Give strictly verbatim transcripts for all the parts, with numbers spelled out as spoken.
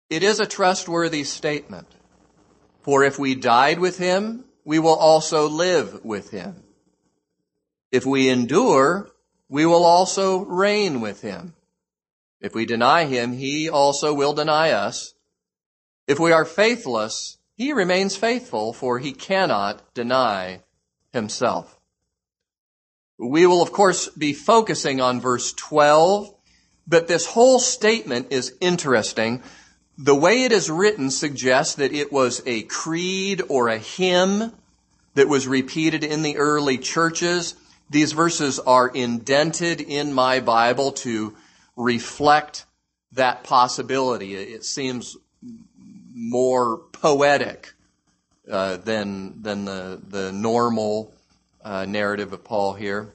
It is a trustworthy statement. For if we died with him, we will also live with him. If we endure, we will also reign with him. If we deny him, he also will deny us. If we are faithless, he remains faithful, for he cannot deny himself. We will, of course, be focusing on verse twelve, but this whole statement is interesting. The way it is written suggests that it was a creed or a hymn that was repeated in the early churches. These verses are indented in my Bible to reflect that possibility. It seems more poetic uh, than than the the normal uh, narrative of Paul here.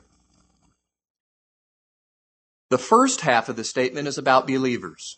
The first half of the statement is about believers.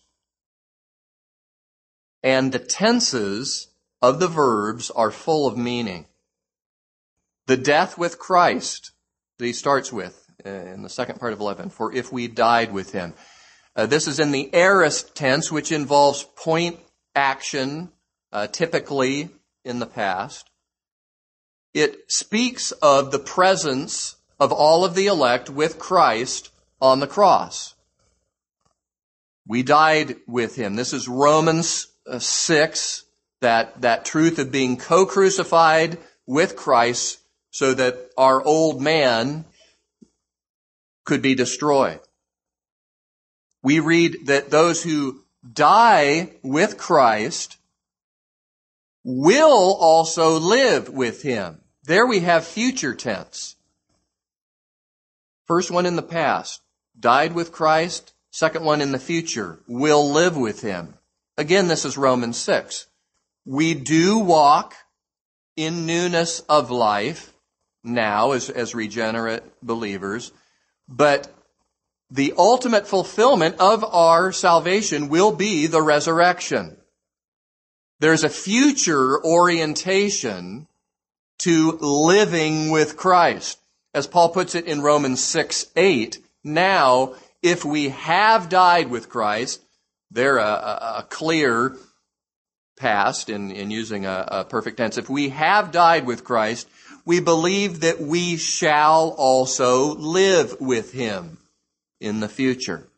And the tenses of the verbs are full of meaning. The death with Christ that he starts with uh, in the second part of eleven, for if we died with him. Uh, this is in the aorist tense, which involves point action, uh, typically in the past. It speaks of the presence of all of the elect with Christ on the cross. We died with him. This is Romans six, that, that truth of being co-crucified with Christ so that our old man could be destroyed. We read that those who die with Christ will also live with him. There we have future tense. First one in the past, died with Christ. Second one in the future, will live with him. Again, this is Romans six. We do walk in newness of life now as, as regenerate believers, but the ultimate fulfillment of our salvation will be the resurrection. There's a future orientation to living with Christ. As Paul puts it in Romans six eight, now, if we have died with Christ, they're a, a, a clear past in, in using a, a perfect tense. If we have died with Christ, we believe that we shall also live with him in the future.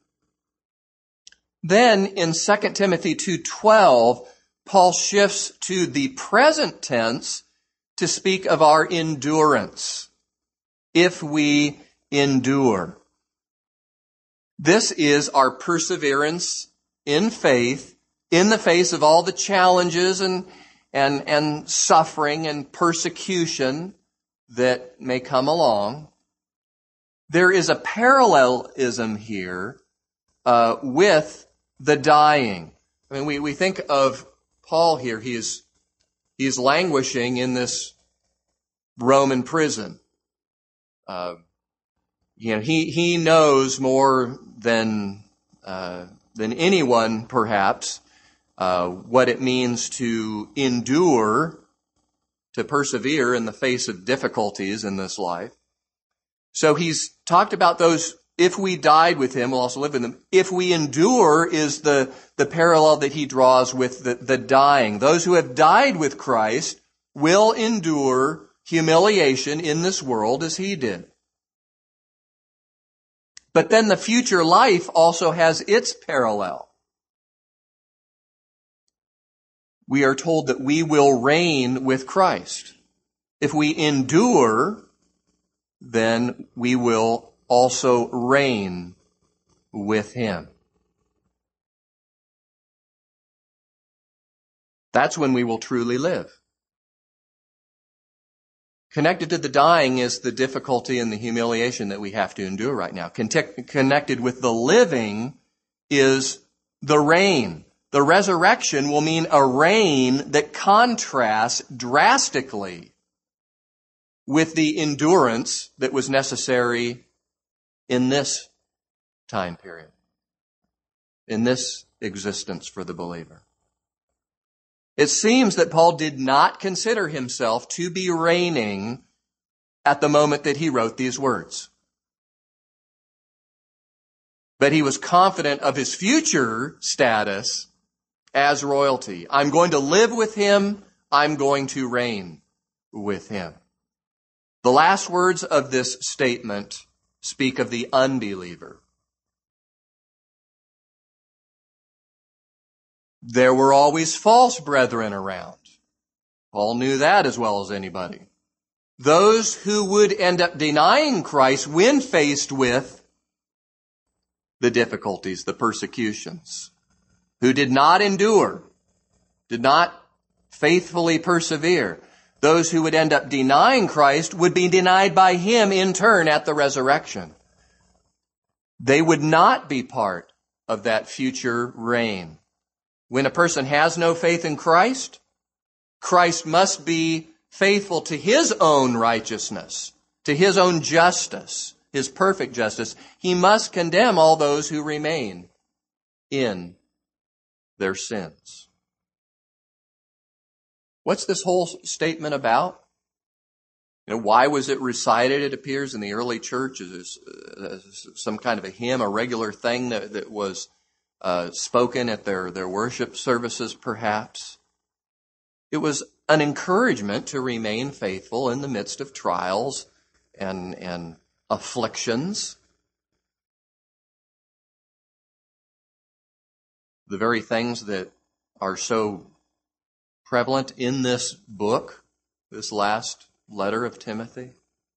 Then in Second Timothy two twelve, Paul shifts to the present tense to speak of our endurance. If we endure. This is our perseverance in faith in the face of all the challenges and, and, and suffering and persecution that may come along. There is a parallelism here uh, with the dying. I mean, we, we think of Paul here. He is, he is languishing in this Roman prison. Uh, you know, he, he knows more than, uh, than anyone, perhaps, uh, what it means to endure, to persevere in the face of difficulties in this life. So he's talked about those, if we died with him, we'll also live with him. If we endure is the, the parallel that he draws with the, the dying. Those who have died with Christ will endure humiliation in this world as he did. But then the future life also has its parallel. We are told that we will reign with Christ. If we endure, then we will also reign with him. That's when we will truly live. Connected to the dying is the difficulty and the humiliation that we have to endure right now. Connected with the living is the reign. The resurrection will mean a reign that contrasts drastically with the endurance that was necessary in this time period, in this existence for the believer. It seems that Paul did not consider himself to be reigning at the moment that he wrote these words. But he was confident of his future status as royalty. I'm going to live with him. I'm going to reign with him. The last words of this statement speak of the unbeliever. There were always false brethren around. Paul knew that as well as anybody. Those who would end up denying Christ when faced with the difficulties, the persecutions, who did not endure, did not faithfully persevere. Those who would end up denying Christ would be denied by him in turn at the resurrection. They would not be part of that future reign. When a person has no faith in Christ, Christ must be faithful to his own righteousness, to his own justice, his perfect justice. He must condemn all those who remain in their sins. What's this whole statement about? You know, why was it recited? It appears in the early church as uh, some kind of a hymn, a regular thing that, that was uh, spoken at their, their worship services, perhaps. It was an encouragement to remain faithful in the midst of trials and, and afflictions. The very things that are so prevalent in this book, this last letter of Timothy.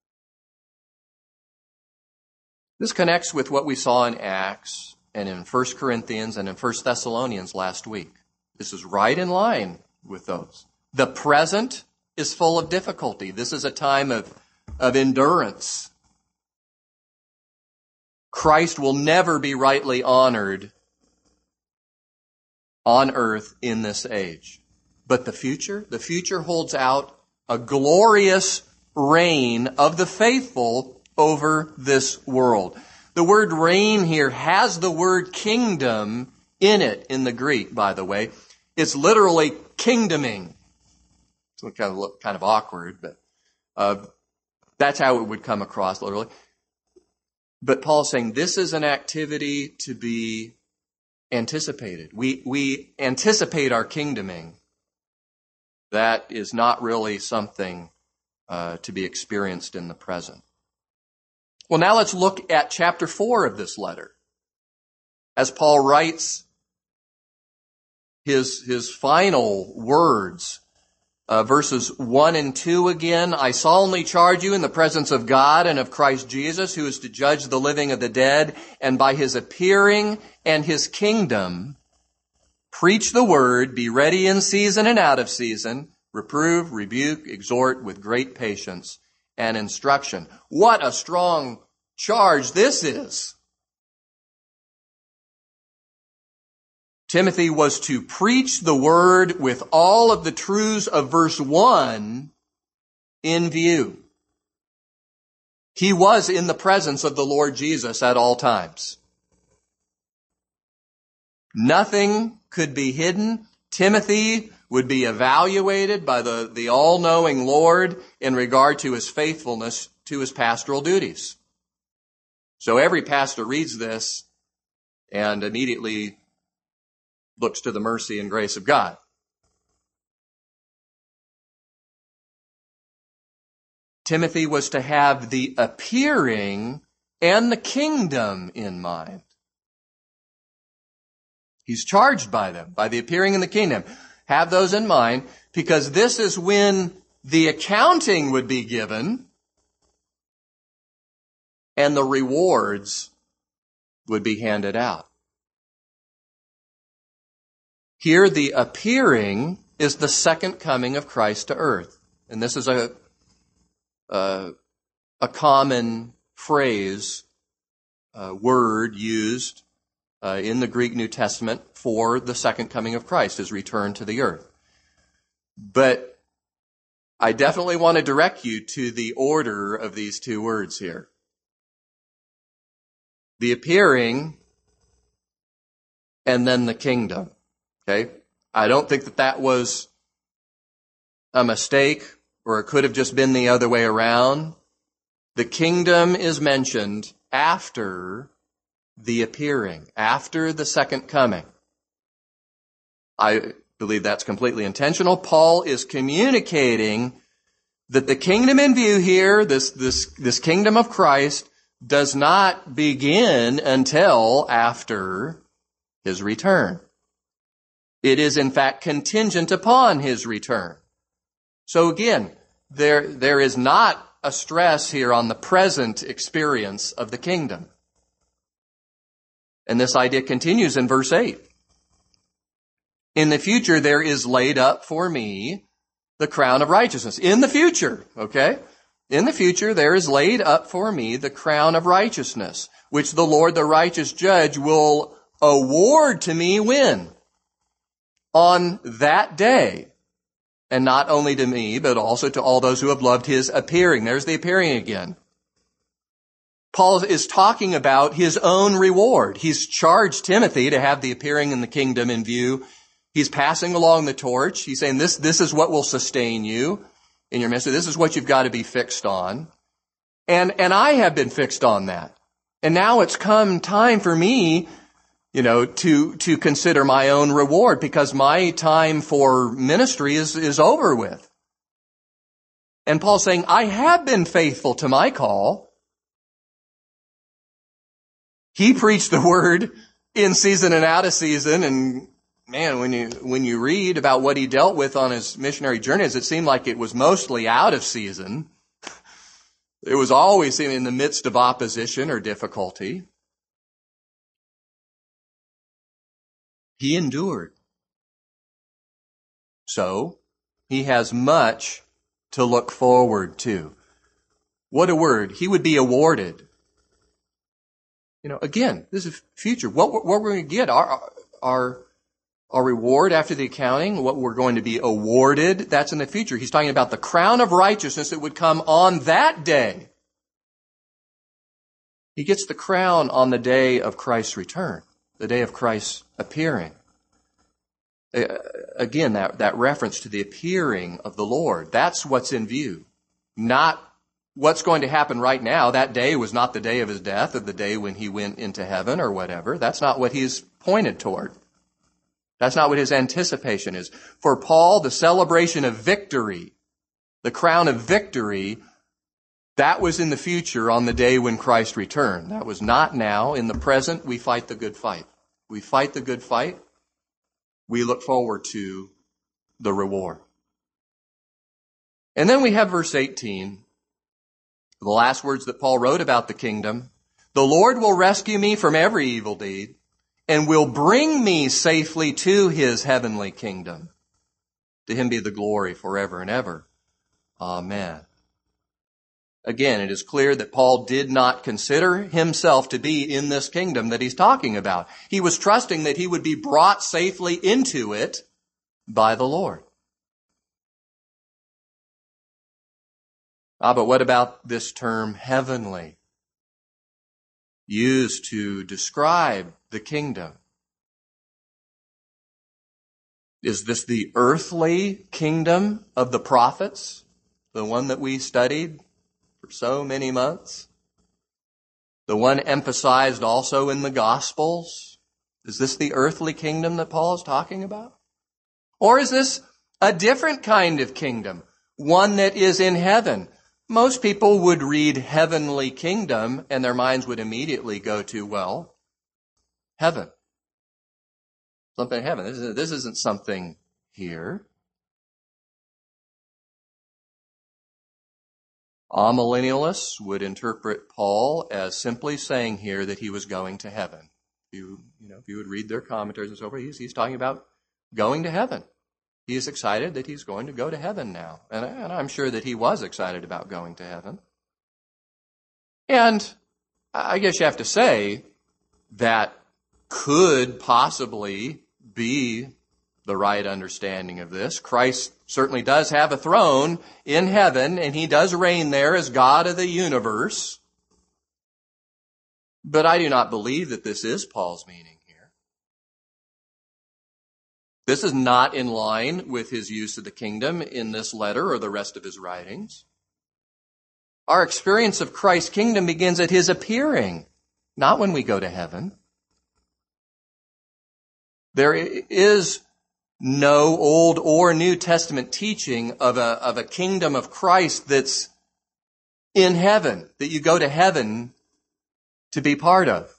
This connects with what we saw in Acts and in First Corinthians and in First Thessalonians last week. This is right in line with those. The present is full of difficulty. This is a time of, of endurance. Christ will never be rightly honored on earth in this age. But the future, the future holds out a glorious reign of the faithful over this world. The word reign here has the word kingdom in it in the Greek, by the way. It's literally kingdoming. It's kind of look kind of awkward, but uh, that's how it would come across literally. But Paul's saying this is an activity to be anticipated. We we anticipate our kingdoming. That is not really something uh, to be experienced in the present. Well, now let's look at chapter four of this letter. As Paul writes his, his final words, uh, verses one and two again, I solemnly charge you in the presence of God and of Christ Jesus, who is to judge the living of the dead, and by his appearing and his kingdom, preach the word, be ready in season and out of season, reprove, rebuke, exhort with great patience and instruction. What a strong charge this is. Timothy was to preach the word with all of the truths of verse one in view. He was in the presence of the Lord Jesus at all times. Nothing could be hidden. Timothy would be evaluated by the, the all-knowing Lord in regard to his faithfulness to his pastoral duties. So every pastor reads this and immediately looks to the mercy and grace of God. Timothy was to have the appearing and the kingdom in mind. He's charged by them, by the appearing in the kingdom. Have those in mind, because this is when the accounting would be given and the rewards would be handed out. Here, the appearing is the second coming of Christ to earth. And this is a, a, a common phrase, a word used Uh, in the Greek New Testament for the second coming of Christ, his return to the earth. But I definitely want to direct you to the order of these two words here. The appearing and then the kingdom. Okay? I don't think that that was a mistake, or it could have just been the other way around. The kingdom is mentioned after the appearing, after the second coming. I believe that's completely intentional. Paul is communicating that the kingdom in view here, this, this, this kingdom of Christ, does not begin until after his return. It is in fact contingent upon his return. So again, there, there is not a stress here on the present experience of the kingdom. And this idea continues in verse eight. In the future, there is laid up for me the crown of righteousness. In the future, okay? In the future, there is laid up for me the crown of righteousness, which the Lord, the righteous judge, will award to me when? On that day. And not only to me, but also to all those who have loved his appearing. There's the appearing again. Paul is talking about his own reward. He's charged Timothy to have the appearing in the kingdom in view. He's passing along the torch. He's saying this, this is what will sustain you in your ministry. This is what you've got to be fixed on. And, and I have been fixed on that. And now it's come time for me, you know, to, to consider my own reward because my time for ministry is, is over with. And Paul's saying, I have been faithful to my call. He preached the word in season and out of season. And man, when you, when you read about what he dealt with on his missionary journeys, it seemed like it was mostly out of season. It was always in the midst of opposition or difficulty. He endured. So, he has much to look forward to. What a word. He would be awarded. You know, again, this is future. What, what we're going to get, our, our, our reward after the accounting, what we're going to be awarded, that's in the future. He's talking about the crown of righteousness that would come on that day. He gets the crown on the day of Christ's return, the day of Christ's appearing. Again, that, that reference to the appearing of the Lord, that's what's in view. Not what's going to happen right now. That day was not the day of his death or the day when he went into heaven or whatever. That's not what he's pointed toward. That's not what his anticipation is. For Paul, the celebration of victory, the crown of victory, that was in the future on the day when Christ returned. That was not now. In the present, we fight the good fight. We fight the good fight. We look forward to the reward. And then we have verse eighteen, the last words that Paul wrote about the kingdom. The Lord will rescue me from every evil deed and will bring me safely to his heavenly kingdom. To him be the glory forever and ever. Amen. Again, it is clear that Paul did not consider himself to be in this kingdom that he's talking about. He was trusting that he would be brought safely into it by the Lord. Ah, but what about this term heavenly, used to describe the kingdom? Is this the earthly kingdom of the prophets, the one that we studied for so many months? The one emphasized also in the Gospels? Is this the earthly kingdom that Paul is talking about? Or is this a different kind of kingdom, one that is in heaven? Most people would read heavenly kingdom and their minds would immediately go to, well, heaven. Something in heaven. This isn't, this isn't something here. Amillennialists would interpret Paul as simply saying here that he was going to heaven. You, you know, if you would read their commentaries and so forth, he's, he's talking about going to heaven. He is excited that he's going to go to heaven now. And, and I'm sure that he was excited about going to heaven. And I guess you have to say that could possibly be the right understanding of this. Christ certainly does have a throne in heaven, and he does reign there as God of the universe. But I do not believe that this is Paul's meaning here. This is not in line with his use of the kingdom in this letter or the rest of his writings. Our experience of Christ's kingdom begins at his appearing, not when we go to heaven. There is no Old or New Testament teaching of a, of a kingdom of Christ that's in heaven, that you go to heaven to be part of.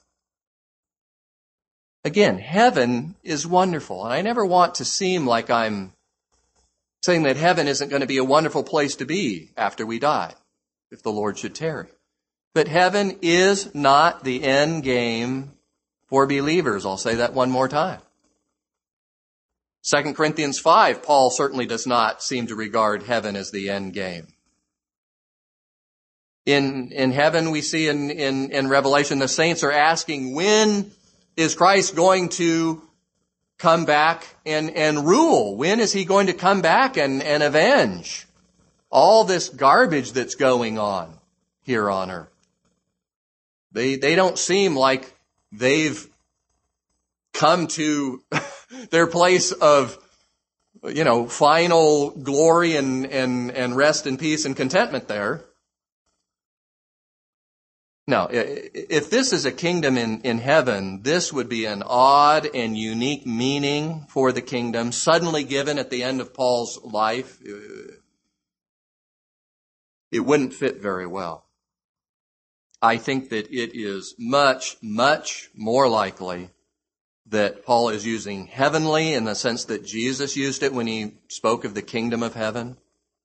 Again, heaven is wonderful, and I never want to seem like I'm saying that heaven isn't going to be a wonderful place to be after we die, if the Lord should tarry. But heaven is not the end game for believers. I'll say that one more time. Second Corinthians five, Paul certainly does not seem to regard heaven as the end game. In, in heaven, we see in, in, in Revelation, the saints are asking, when is Christ going to come back and, and rule? When is he going to come back and, and avenge all this garbage that's going on here on earth? They, they don't seem like they've come to their place of, you know, final glory and, and, and rest and peace and contentment there. No, if this is a kingdom in, in heaven, this would be an odd and unique meaning for the kingdom, suddenly given at the end of Paul's life. It wouldn't fit very well. I think that it is much, much more likely that Paul is using heavenly in the sense that Jesus used it when he spoke of the kingdom of heaven.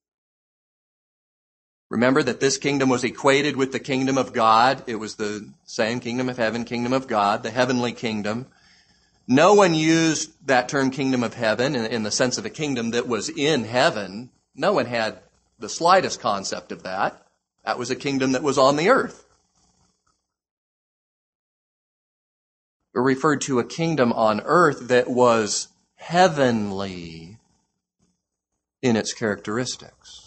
Remember that this kingdom was equated with the kingdom of God. It was the same kingdom of heaven, kingdom of God, the heavenly kingdom. No one used that term kingdom of heaven in, in the sense of a kingdom that was in heaven. No one had the slightest concept of that. That was a kingdom that was on the earth. It referred to a kingdom on earth that was heavenly in its characteristics.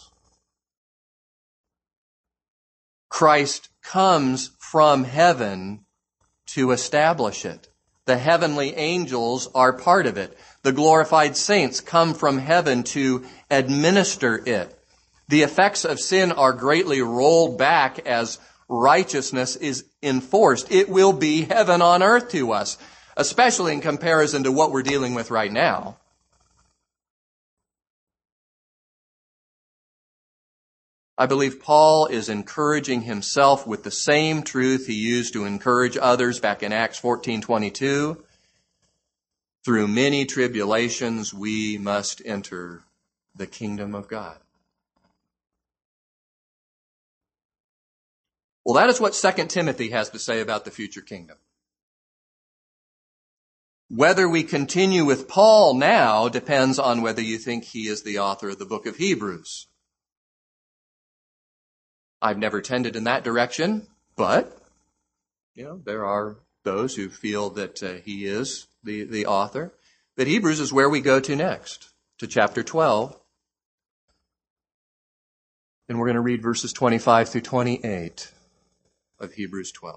Christ comes from heaven to establish it. The heavenly angels are part of it. The glorified saints come from heaven to administer it. The effects of sin are greatly rolled back as righteousness is enforced. It will be heaven on earth to us, especially in comparison to what we're dealing with right now. I believe Paul is encouraging himself with the same truth he used to encourage others back in Acts fourteen twenty-two. Through many tribulations, we must enter the kingdom of God. Well, that is what Second Timothy has to say about the future kingdom. Whether we continue with Paul now depends on whether you think he is the author of the book of Hebrews. I've never tended in that direction, but, you know, there are those who feel that uh, he is the, the author. But Hebrews is where we go to next, to chapter twelve. And we're going to read verses twenty-five through twenty-eight of Hebrews twelve.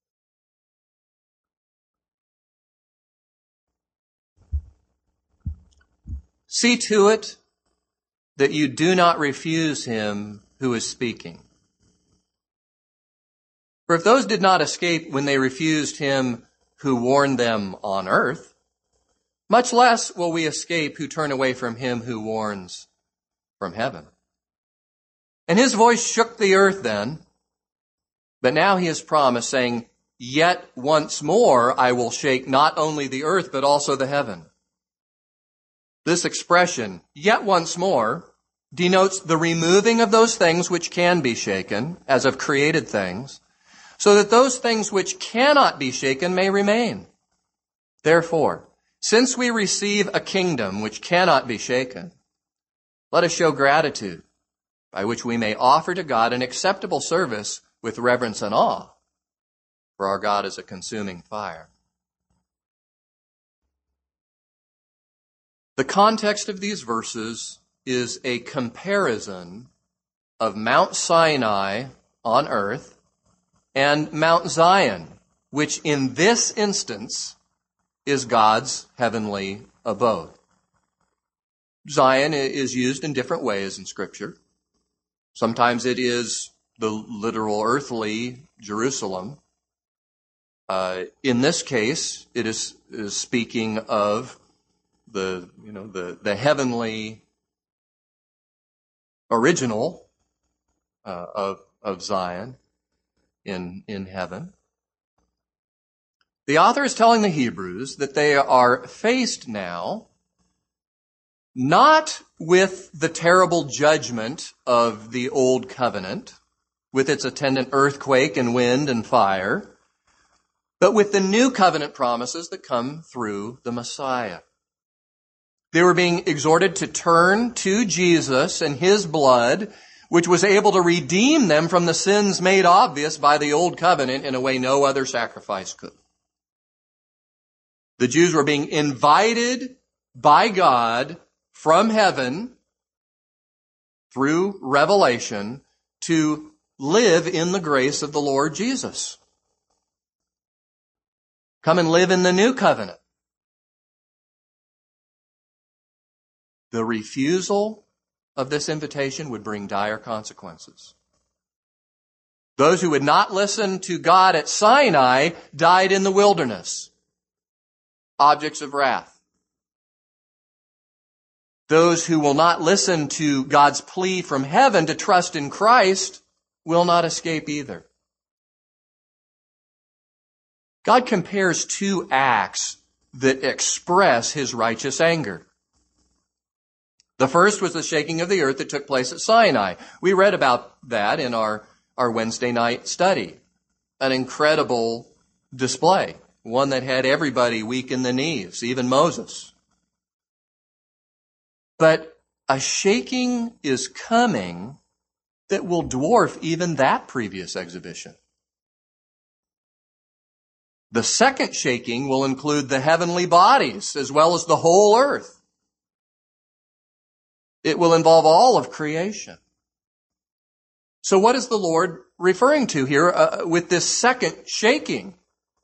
See to it that you do not refuse him who is speaking. For if those did not escape when they refused him who warned them on earth, much less will we escape who turn away from him who warns from heaven. And his voice shook the earth then, but now he has promised, saying, yet once more I will shake not only the earth, but also the heaven. This expression, yet once more, denotes the removing of those things which can be shaken, as of created things, so that those things which cannot be shaken may remain. Therefore, since we receive a kingdom which cannot be shaken, let us show gratitude, by which we may offer to God an acceptable service with reverence and awe, for our God is a consuming fire. The context of these verses is a comparison of Mount Sinai on earth and Mount Zion, which in this instance is God's heavenly abode. Zion is used in different ways in Scripture. Sometimes it is the literal earthly Jerusalem. Uh, in this case, it is, is speaking of the, you know, the, the heavenly original uh, of, of Zion in, in heaven. The author is telling the Hebrews that they are faced now not with the terrible judgment of the old covenant, with its attendant earthquake and wind and fire, but with the new covenant promises that come through the Messiah. They were being exhorted to turn to Jesus and his blood, which was able to redeem them from the sins made obvious by the old covenant in a way no other sacrifice could. The Jews were being invited by God from heaven through revelation to live in the grace of the Lord Jesus. Come and live in the new covenant. The refusal of this invitation would bring dire consequences. Those who would not listen to God at Sinai died in the wilderness, objects of wrath. Those who will not listen to God's plea from heaven to trust in Christ will not escape either. God compares two acts that express his righteous anger. The first was the shaking of the earth that took place at Sinai. We read about that in our, our Wednesday night study. An incredible display, one that had everybody weak in the knees, even Moses. But a shaking is coming that will dwarf even that previous exhibition. The second shaking will include the heavenly bodies as well as the whole earth. It will involve all of creation. So what is the Lord referring to here uh, with this second shaking?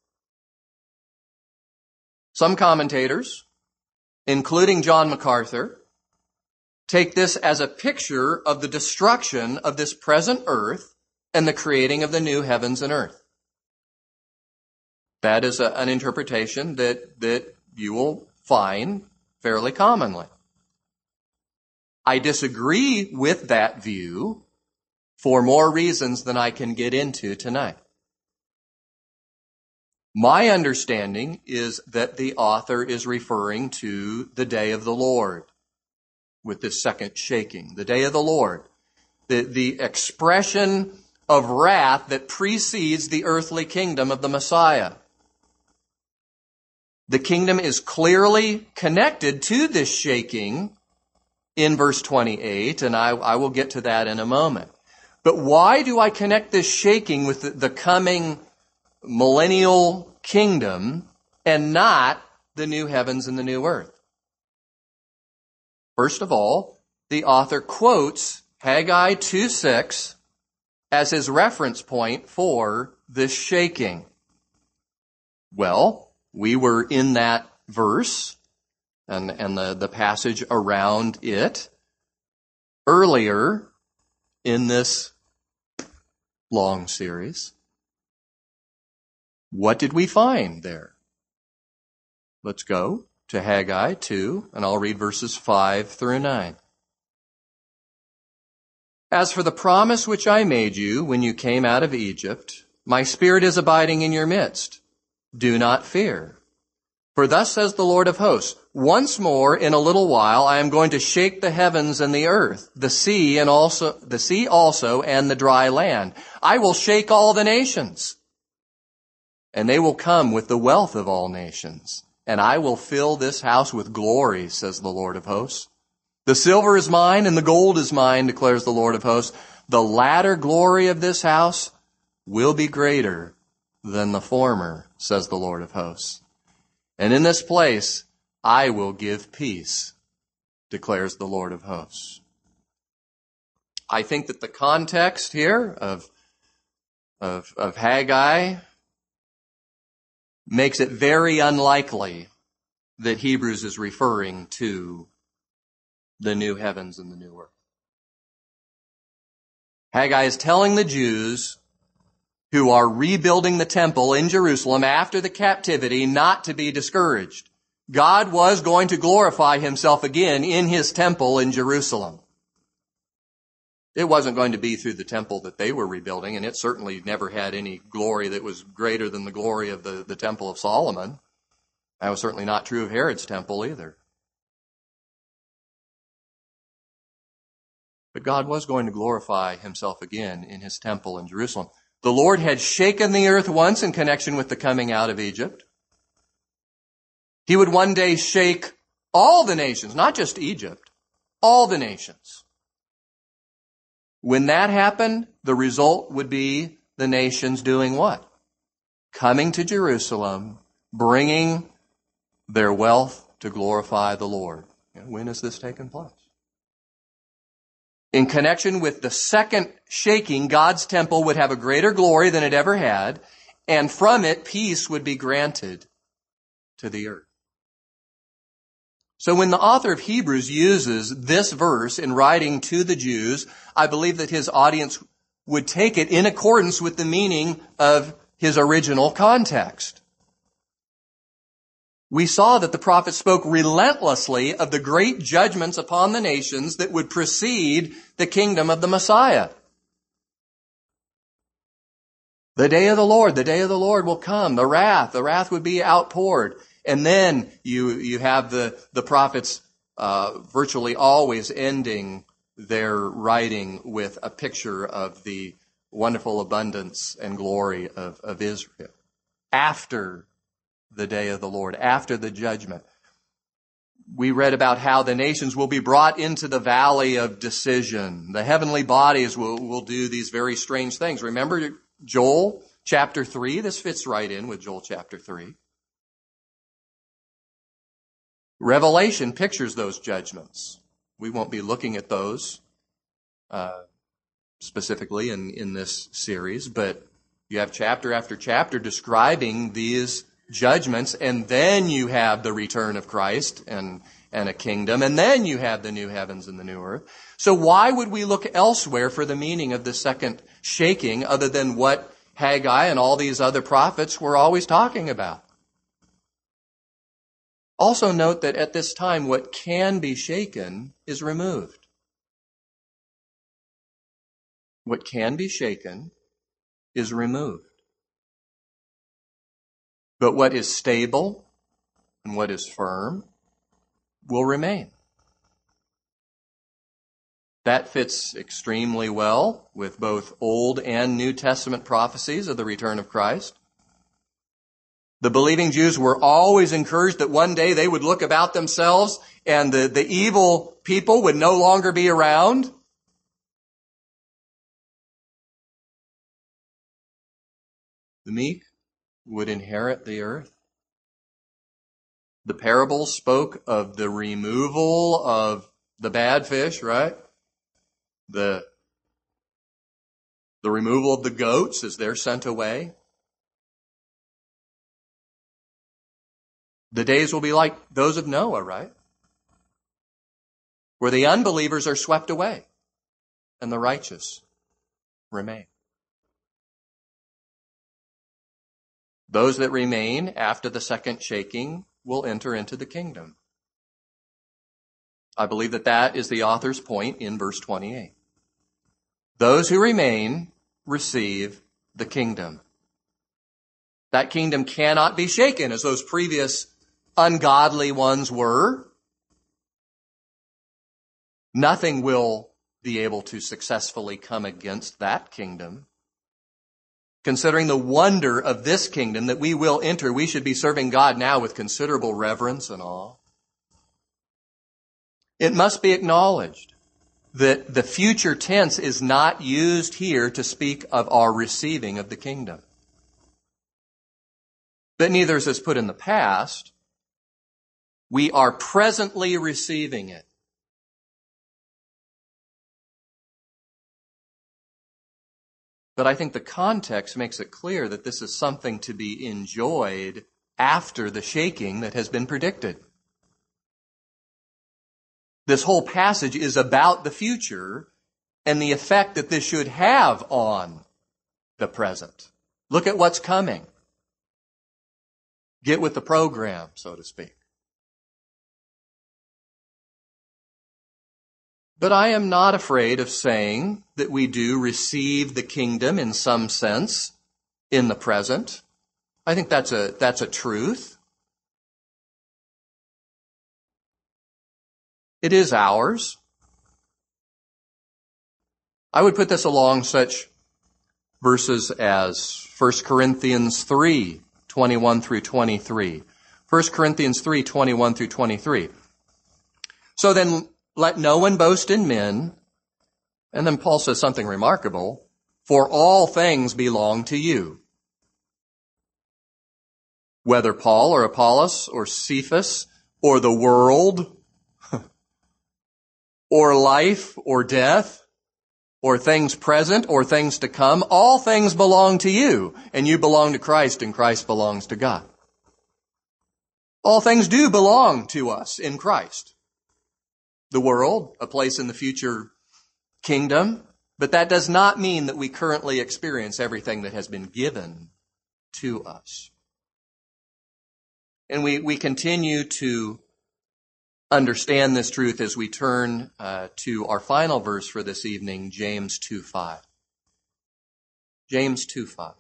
Some commentators, including John MacArthur, take this as a picture of the destruction of this present earth and the creating of the new heavens and earth. That is a, an interpretation that, that you will find fairly commonly. I disagree with that view for more reasons than I can get into tonight. My understanding is that the author is referring to the day of the Lord with this second shaking, the day of the Lord, the, the expression of wrath that precedes the earthly kingdom of the Messiah. The kingdom is clearly connected to this shaking in verse twenty-eight, and I, I will get to that in a moment. But why do I connect this shaking with the, the coming millennial kingdom and not the new heavens and the new earth? First of all, the author quotes Haggai two six as his reference point for this shaking. Well, we were in that verse and, and the, the passage around it earlier in this long series. What did we find there? Let's go to Haggai two, and I'll read verses five through nine. As for the promise which I made you when you came out of Egypt, my spirit is abiding in your midst. Do not fear. For thus says the Lord of hosts, once more in a little while I am going to shake the heavens and the earth, the sea and also the sea also and the dry land. I will shake all the nations, and they will come with the wealth of all nations, and I will fill this house with glory, says the Lord of hosts. The silver is mine and the gold is mine, declares the Lord of hosts. The latter glory of this house will be greater than the former, says the Lord of hosts. And in this place I will give peace, declares the Lord of hosts. I think that the context here of, of, of Haggai makes it very unlikely that Hebrews is referring to the new heavens and the new earth. Haggai is telling the Jews who are rebuilding the temple in Jerusalem after the captivity not to be discouraged. God was going to glorify himself again in his temple in Jerusalem. It wasn't going to be through the temple that they were rebuilding, and it certainly never had any glory that was greater than the glory of the, the temple of Solomon. That was certainly not true of Herod's temple either. But God was going to glorify himself again in his temple in Jerusalem. The Lord had shaken the earth once in connection with the coming out of Egypt. He would one day shake all the nations, not just Egypt, all the nations. When that happened, the result would be the nations doing what? Coming to Jerusalem, bringing their wealth to glorify the Lord. When has this taken place? In connection with the second shaking, God's temple would have a greater glory than it ever had, and from it peace would be granted to the earth. So when the author of Hebrews uses this verse in writing to the Jews, I believe that his audience would take it in accordance with the meaning of his original context. We saw that the prophet spoke relentlessly of the great judgments upon the nations that would precede the kingdom of the Messiah. The day of the Lord, the day of the Lord will come. The wrath, the wrath would be outpoured. And then you you have the, the prophets uh, virtually always ending their writing with a picture of the wonderful abundance and glory of, of Israel after the day of the Lord, after the judgment. We read about how the nations will be brought into the valley of decision. The heavenly bodies will, will do these very strange things. Remember Joel chapter three? This fits right in with Joel chapter three. Revelation pictures those judgments. We won't be looking at those uh, specifically in, in this series, but you have chapter after chapter describing these judgments, and then you have the return of Christ and, and a kingdom, and then you have the new heavens and the new earth. So why would we look elsewhere for the meaning of the second shaking other than what Haggai and all these other prophets were always talking about? Also note that at this time, what can be shaken is removed. What can be shaken is removed. But what is stable and what is firm will remain. That fits extremely well with both Old and New Testament prophecies of the return of Christ. The believing Jews were always encouraged that one day they would look about themselves and the, the evil people would no longer be around. The meek would inherit the earth. The parables spoke of the removal of the bad fish, right? The, the removal of the goats as they're sent away. The days will be like those of Noah, right? Where the unbelievers are swept away and the righteous remain. Those that remain after the second shaking will enter into the kingdom. I believe that that is the author's point in verse twenty-eight. Those who remain receive the kingdom. That kingdom cannot be shaken as those previous ungodly ones were. Nothing will be able to successfully come against that kingdom. Considering the wonder of this kingdom that we will enter, we should be serving God now with considerable reverence and awe. It must be acknowledged that the future tense is not used here to speak of our receiving of the kingdom. But neither is this put in the past. We are presently receiving it. But I think the context makes it clear that this is something to be enjoyed after the shaking that has been predicted. This whole passage is about the future and the effect that this should have on the present. Look at what's coming. Get with the program, so to speak. But I am not afraid of saying that we do receive the kingdom in some sense in the present. I think that's a, that's a truth. It is ours. I would put this along such verses as First Corinthians three, twenty-one through twenty-three. First Corinthians three, twenty-one through twenty-three. So then let no one boast in men. And then Paul says something remarkable. For all things belong to you. Whether Paul or Apollos or Cephas or the world or life or death or things present or things to come, all things belong to you, and you belong to Christ, and Christ belongs to God. All things do belong to us in Christ. The world, a place in the future kingdom, but that does not mean that we currently experience everything that has been given to us. And we, we continue to understand this truth as we turn uh, to our final verse for this evening, James two five. James two five.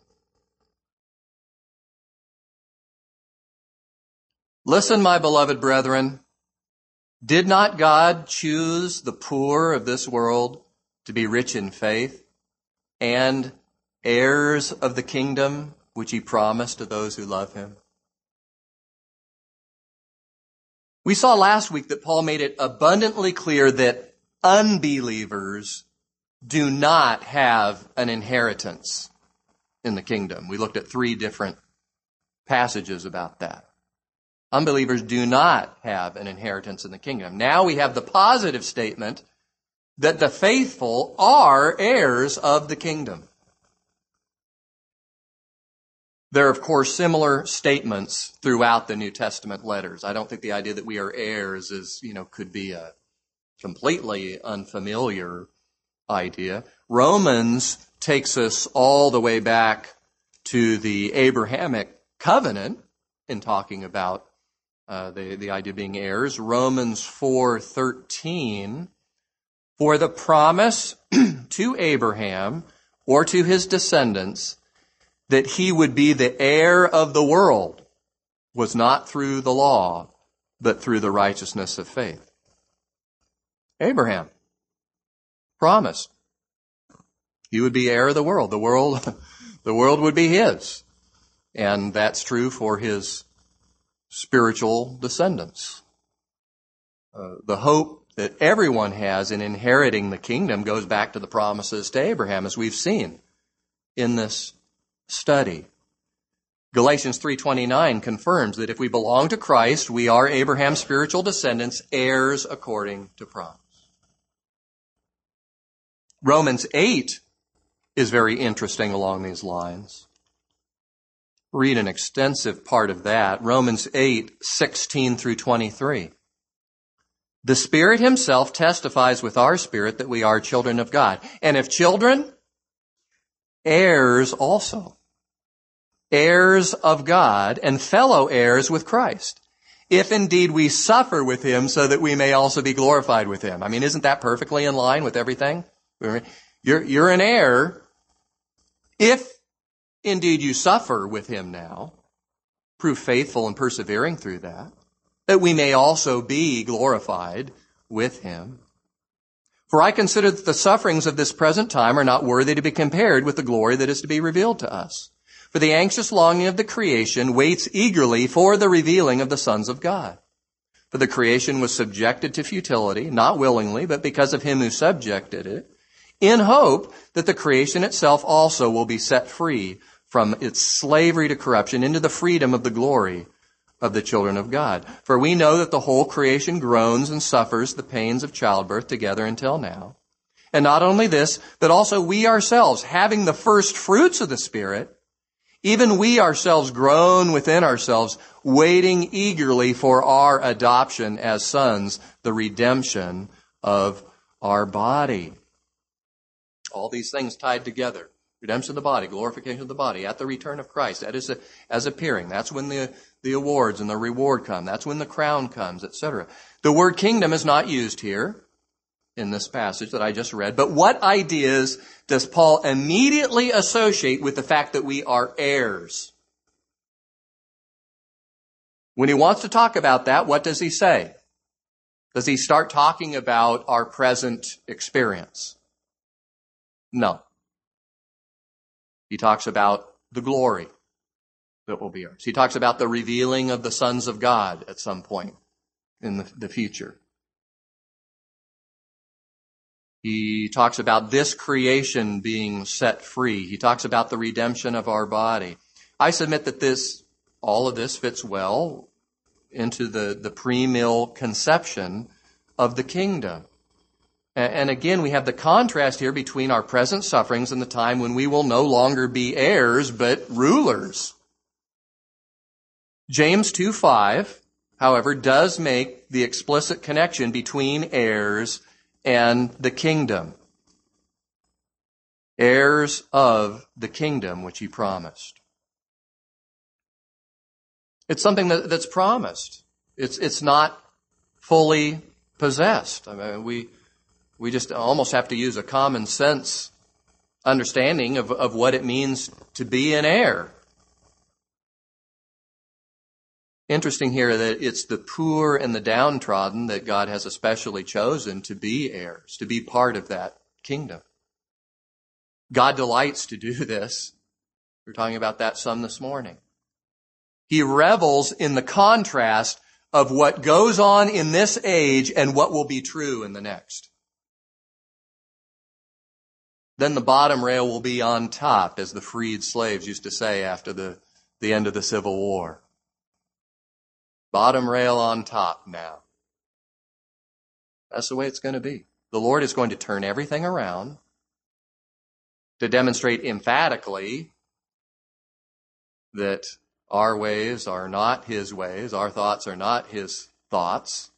Listen, my beloved brethren, did not God choose the poor of this world to be rich in faith and heirs of the kingdom which he promised to those who love him? We saw last week that Paul made it abundantly clear that unbelievers do not have an inheritance in the kingdom. We looked at three different passages about that. Unbelievers do not have an inheritance in the kingdom. Now we have the positive statement that the faithful are heirs of the kingdom. There are, of course, similar statements throughout the New Testament letters. I don't think the idea that we are heirs is, you know, could be a completely unfamiliar idea. Romans takes us all the way back to the Abrahamic covenant in talking about uh, the, the idea of being heirs. Romans four thirteen, for the promise to Abraham or to his descendants that he would be the heir of the world was not through the law, but through the righteousness of faith. Abraham promised he would be heir of the world. The world, the world would be his. And that's true for his spiritual descendants. Uh, the hope that everyone has in inheriting the kingdom goes back to the promises to Abraham, as we've seen in this study. Galatians three twenty-nine confirms that if we belong to Christ, we are Abraham's spiritual descendants, heirs according to promise. Romans eight is very interesting along these lines. Read an extensive part of that. Romans eight sixteen through twenty-three. The Spirit himself testifies with our spirit that we are children of God. And if children, heirs also. Heirs of God and fellow heirs with Christ, if indeed we suffer with him so that we may also be glorified with him. I mean, isn't that perfectly in line with everything? You're, you're an heir if indeed you suffer with him now. Prove faithful and persevering through that, that we may also be glorified with him. For I consider that the sufferings of this present time are not worthy to be compared with the glory that is to be revealed to us. For the anxious longing of the creation waits eagerly for the revealing of the sons of God. For the creation was subjected to futility, not willingly, but because of him who subjected it, in hope that the creation itself also will be set free from its slavery to corruption into the freedom of the glory of the children of God. For we know that the whole creation groans and suffers the pains of childbirth together until now. And not only this, but also we ourselves, having the first fruits of the Spirit, even we ourselves groan within ourselves, waiting eagerly for our adoption as sons, the redemption of our body. All these things tied together. Redemption of the body, glorification of the body, at the return of Christ. That is a, as appearing. That's when the, the awards and the reward come. That's when the crown comes, et cetera. The word kingdom is not used here in this passage that I just read. But what ideas does Paul immediately associate with the fact that we are heirs? When he wants to talk about that, what does he say? Does he start talking about our present experience? No. He talks about the glory that will be ours. He talks about the revealing of the sons of God at some point in the, the future. He talks about this creation being set free. He talks about the redemption of our body. I submit that this, all of this fits well into the, the pre-mill conception of the kingdom. And, and again, we have the contrast here between our present sufferings and the time when we will no longer be heirs, but rulers. James two five, however, does make the explicit connection between heirs and the kingdom. Heirs of the kingdom which he promised. It's something that, that's promised. It's it's not fully possessed. I mean, we we just almost have to use a common sense understanding of, of what it means to be an heir. Interesting here that it's the poor and the downtrodden that God has especially chosen to be heirs, to be part of that kingdom. God delights to do this. We were talking about that some this morning. He revels in the contrast of what goes on in this age and what will be true in the next. Then the bottom rail will be on top, as the freed slaves used to say after the, the end of the Civil War. Bottom rail on top now. That's the way it's going to be. The Lord is going to turn everything around to demonstrate emphatically that our ways are not his ways, our thoughts are not his thoughts,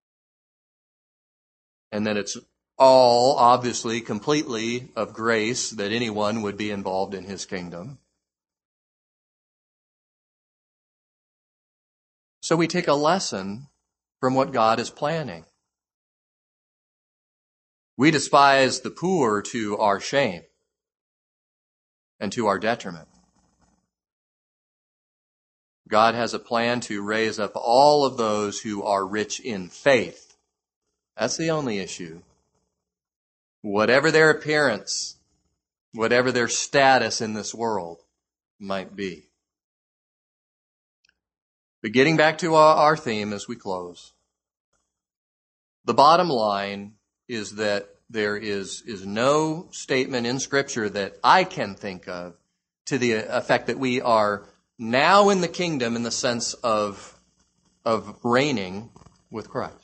and that it's all, obviously, completely of grace that anyone would be involved in his kingdom. So we take a lesson from what God is planning. We despise the poor to our shame and to our detriment. God has a plan to raise up all of those who are rich in faith. That's the only issue. Whatever their appearance, whatever their status in this world might be. But getting back to our theme as we close, the bottom line is that there is, is no statement in Scripture that I can think of to the effect that we are now in the kingdom in the sense of, of reigning with Christ.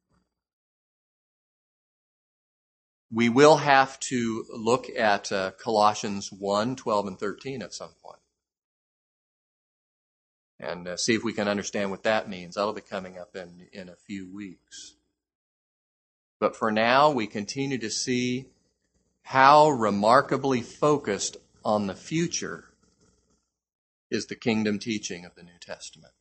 We will have to look at uh, Colossians one, twelve, and thirteen at some point. And uh, see if we can understand what that means. That'll be coming up in, in a few weeks. But for now, we continue to see how remarkably focused on the future is the kingdom teaching of the New Testament.